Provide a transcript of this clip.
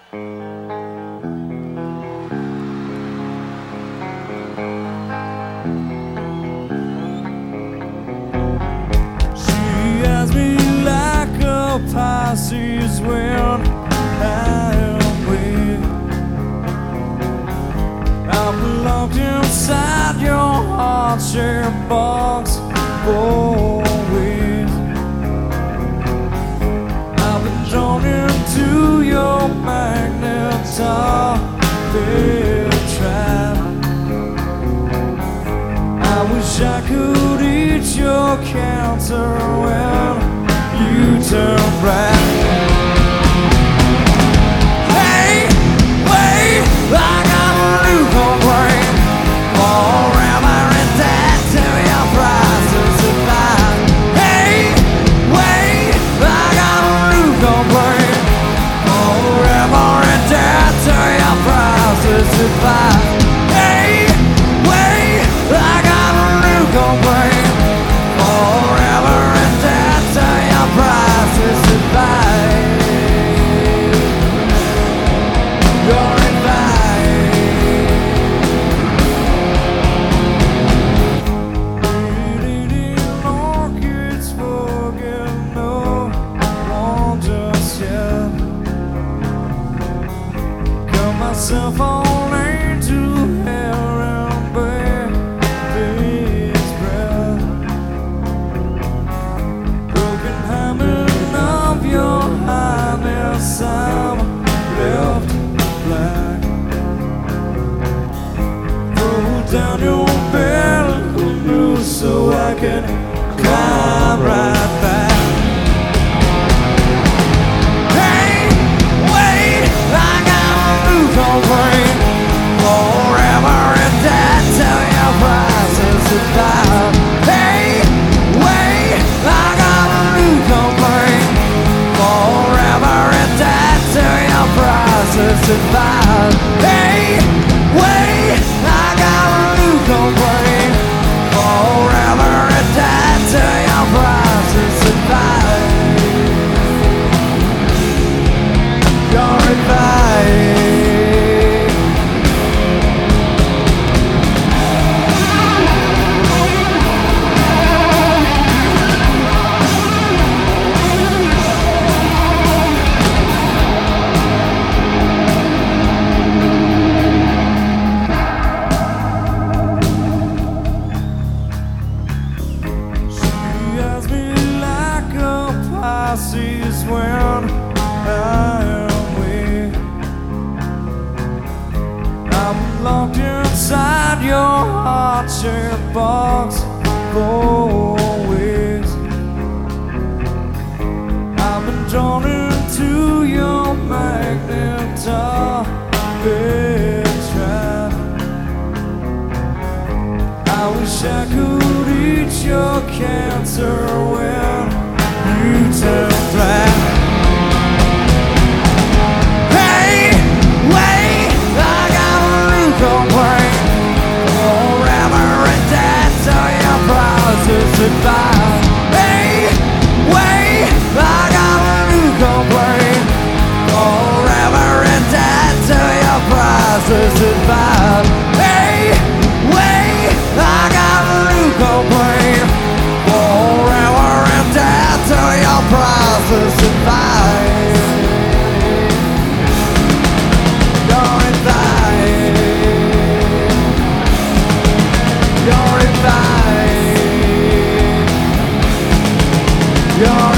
She has me like a Pisces when I am weak. I'm locked inside your heart-shaped box for weeks. I've been drawn into your magnetic trap. I wish I could eat your cancer when you turn back. Hey, wait, I got a new complaint. Forever and dead till your price is survive. Hey, wait, I got a new complaint. Forever and dead till your price is survive. Hey, wait, I got a new complaint. Forever and dead till your price is survive. You're myself all into hell and baby's breath. Broken hymen of your highness, I'm left black. Throw down your bed and move so I can climb right back. Forever and dead till your price is survive. Hey, wait, I got a new complaint. Forever and dead till your price is survive. Hey, wait, I got a new complaint. Forever and dead till your price is survive. Your advice. Pisces when I am weak. I'm locked inside your heart-shaped box for weeks. I've been drawn into your magnetic trap. I wish I could eat your cancer when you turn black. Hey, wait, I got a new complaint. Forever and dead till your price is survive. Hey, wait, I got a new complaint. Forever and dead till your price is survive. Hey, wait, I got a new complaint. Forever and dead till your price is survive. You're advice. You're advice. You're